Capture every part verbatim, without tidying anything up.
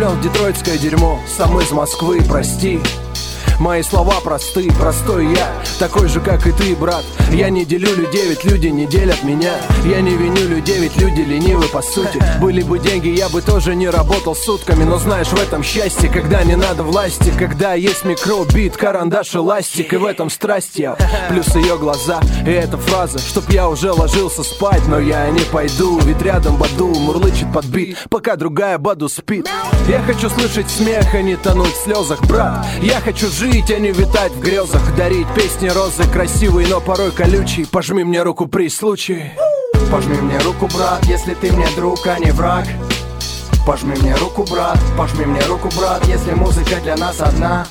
влюблен в детройтское дерьмо, сам из Москвы, прости. Мои слова просты, простой я, такой же, как и ты, брат. Я не делю людей, ведь люди не делят меня. Я не виню людей, ведь люди ленивы по сути. Были бы деньги, я бы тоже не работал сутками. Но знаешь, в этом счастье, когда не надо власти, когда есть микробит, карандаш и ластик. И в этом страсть я, плюс ее глаза. И эта фраза, чтоб я уже ложился спать. Но я не пойду, ведь рядом Баду мурлычет под бит, пока другая Баду спит. Я хочу слышать смех, а не тонуть в слезах, брат. Я хочу жить, а не витать в грезах. Дарить песни розы красивые, но порой колючие. Пожми мне руку при случае. Пожми мне руку, брат, если ты мне друг, а не враг. Пожми мне руку, брат, пожми мне руку, брат, если музыка для нас одна.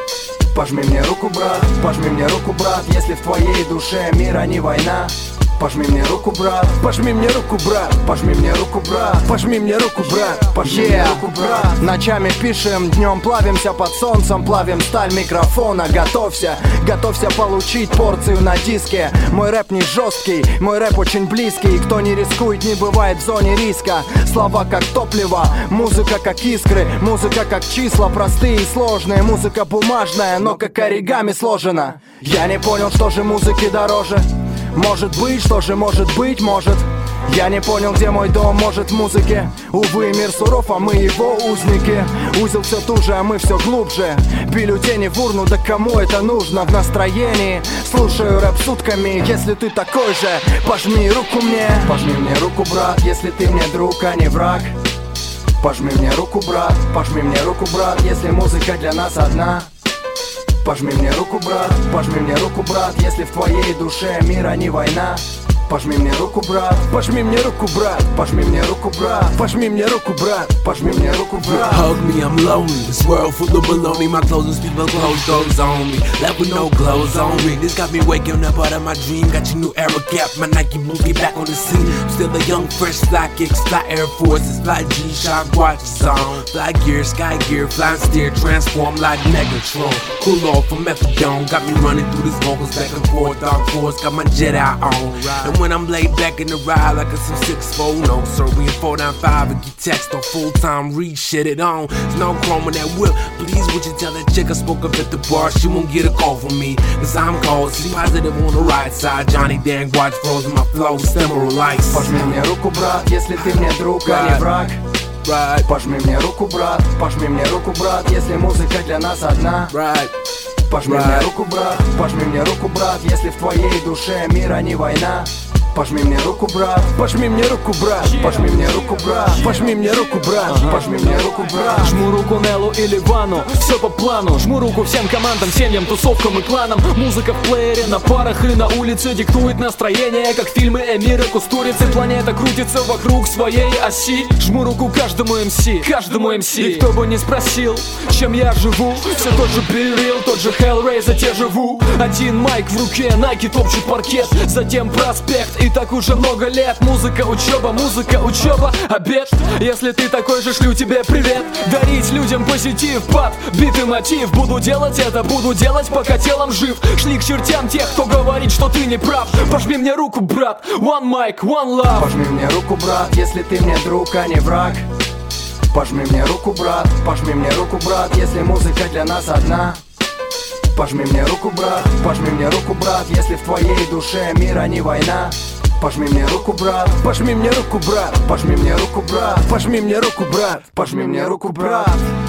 Пожми мне руку, брат, пожми мне руку, брат, если в твоей душе мир, а не война. Пожми мне руку, брат, пожми мне руку, брат, пожми мне руку, брат, пожми мне руку, брат, пожми yeah. мне руку, брат. Ночами пишем, днем плавимся под солнцем, плавим сталь микрофона. Готовься, готовься получить порцию на диске. Мой рэп не жесткий, мой рэп очень близкий. Кто не рискует, не бывает в зоне риска. Слова как топливо, музыка как искры, музыка как числа, простые и сложные. Музыка бумажная, но как оригами сложена. Я не понял, что же музыки дороже. Может быть, что же может быть, может. Я не понял, где мой дом, может в музыке. Увы, мир суров, а мы его узники. Узел все туже, а мы все глубже. Бюллетени в урну, да кому это нужно? В настроении слушаю рэп сутками. Если ты такой же, пожми руку мне. Пожми мне руку, брат, если ты мне друг, а не враг. Пожми мне руку, брат, пожми мне руку, брат, если музыка для нас одна. Пожми мне руку, брат, пожми мне руку, брат, если в твоей душе мир, а не война. Пожми мне руку, брат, пожми мне руку, брат, пожми мне руку, брат, пожми мне руку, брат, пожми мне руку, брат. Hug me, I'm lonely. This world full of baloney. My clothes and speak my clothes goes on me. Left with no clothes on me. This got me waking up out of my dream. Got your new era cap, my Nike boots get back on the scene. I'm still a young, fresh, fly kicks, fly Air Forces, fly G-Shock watches on. Fly gear, sky gear, fly steer, transform like Megatron. Cool off from methadone. Got me running through these vocals back and forth, dark force. Got my Jedi on. And when I'm laid back in the ride like a some six four, no sir, we in four nine five and get text on full time, read shit it on. There's no chrome in that whip. Please, would you tell that chick I spoke up at the bar? She won't get a call from me, cause I'm cold. See positive on the right side. Johnny Dan watch frozen my flow, similar lights. Пожми мне руку, брат, если ты мне друг, а не враг. Right. Пожми мне руку, брат, пожми мне руку, брат, если музыка для нас одна. Right. Пожми right. мне руку, брат, пожми мне руку, брат, если в твоей душе мир, а не война. Пожми мне руку, брат, пожми мне руку, брат, пожми мне руку, брат, пожми мне руку, брат, пожми мне руку, брат. Жму руку Неллу и Ливану, все по плану. Жму руку всем командам, семьям, тусовкам и кланам. Музыка в плеере, на парах и на улице диктует настроение, как фильмы Эмира Кустурицы. Планета крутится вокруг своей оси. Жму руку каждому эм си, каждому эм си. И кто бы не спросил, чем я живу, все тот же Бирил, тот же Hellraiser, те живу. Один майк в руке, Nike топчут паркет, затем проспект. И так уже много лет. Музыка, учеба, музыка, учеба, обед. Если ты такой же, шлю тебе привет. Дарить людям позитив, пап, бит и мотив. Буду делать это, буду делать, пока телом жив. Шли к чертям тех, кто говорит, что ты не прав. Пожми мне руку, брат, one mic, one love. Пожми мне руку, брат, если ты мне друг, а не враг. Пожми мне руку, брат, пожми мне руку, брат, если музыка для нас одна. Пожми мне руку, брат, пожми мне руку, брат, если в твоей душе мир, а не война. Пожми мне руку, брат, пожми мне руку, брат, пожми мне руку, брат, пожми мне руку, брат, пожми мне руку, брат.